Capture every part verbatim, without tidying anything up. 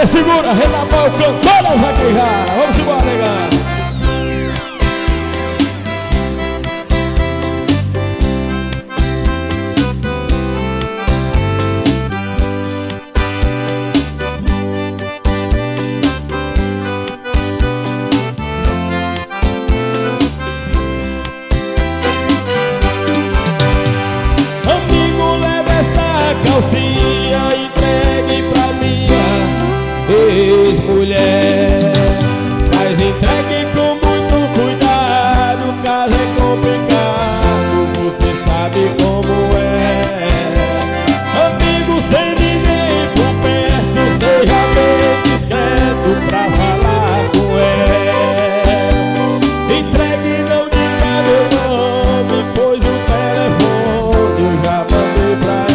Vaqueira segura, Renabal, cantoras vaqueiradas. Vamos embora, negão. Calcinha entregue pra minha ex-mulher, mas entregue com muito cuidado, o caso é complicado, você sabe como é. Amigo sem ninguém por perto, seja bem discreto pra falar com ela. Entregue, não diga meu nome, pois o telefone eu já mandei pra ela.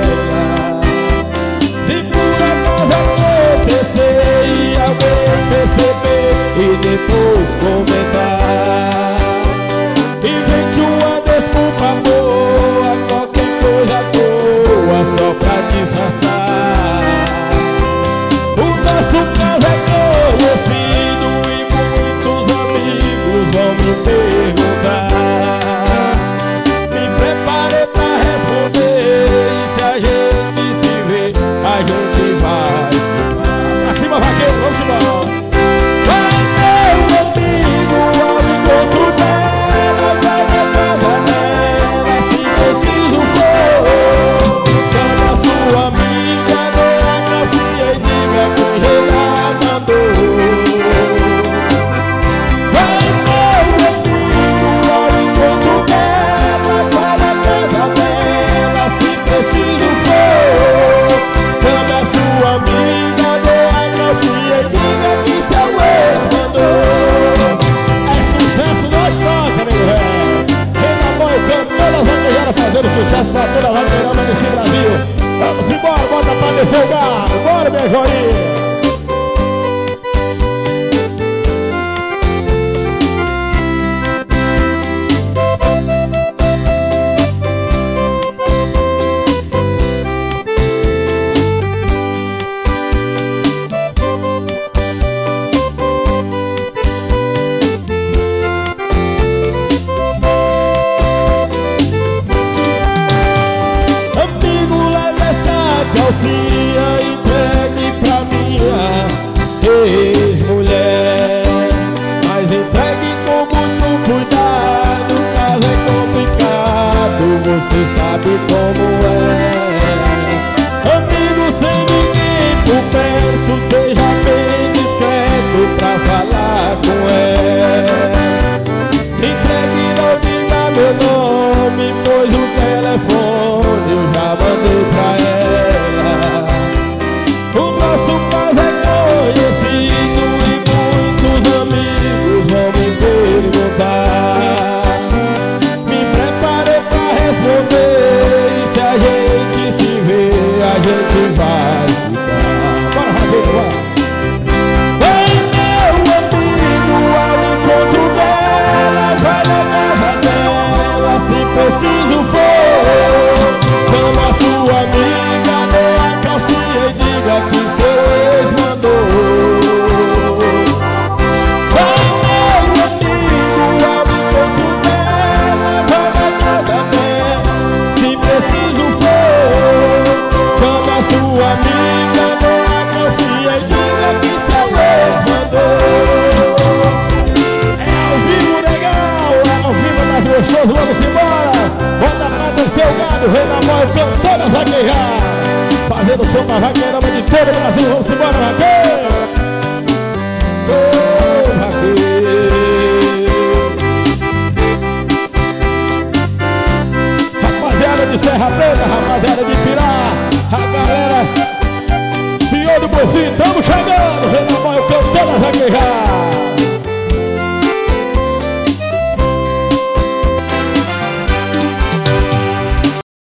Perceber e depois comentar. Invente uma desculpa boa, qualquer coisa boa, só pra disfarçar. O nosso caso é conhecido e muitos amigos vão me perguntar. Me preparei pra responder e se a gente se vê, a gente vai. Acima, vaqueiro, vamos embora. Fazendo sucesso pra toda a vaqueirama nesse Brasil. Vamos embora, bota pra descer o gado. Bora, minha joinha. Calcinha entregue pra minha ex-mulher, mas entregue com muito cuidado, o caso é complicado, você sabe como é. Amigo sem ninguém por perto, seja bem discreto pra falar com ela. Entregue, não diga meu nome, pois o telefone eu já mandei pra ela. O nosso caso é conhecido e muitos amigos vão me perguntar. Me preparei pra responder e se a gente se vê, a gente vai ficar. Bora, Rafael, bora! Vem meu amigo ao encontro dela, vai na casa dela se preciso for. Chama sua amiga, dê a calcinha e diga que seu ex mandou. Vai meu amigo ao encontro dela, vai na casa dela se preciso for. Chama sua amiga, dê a calcinha e diga que seu ex mandou. É ao vivo, legal, é ao vivo das gostoso, vamos embora. Bota pra descer o gado, rei da mão, cantoras vaqueiradas. Fazendo som pra vaqueirama de todo o Brasil. Vamos embora, vaqueiro. Ô, vaqueiro. Rapaziada de Serra Preta, rapaziada de Pirá, a galera Senhor do Bonfim, tamo chegando. Rei da mão, cantoras.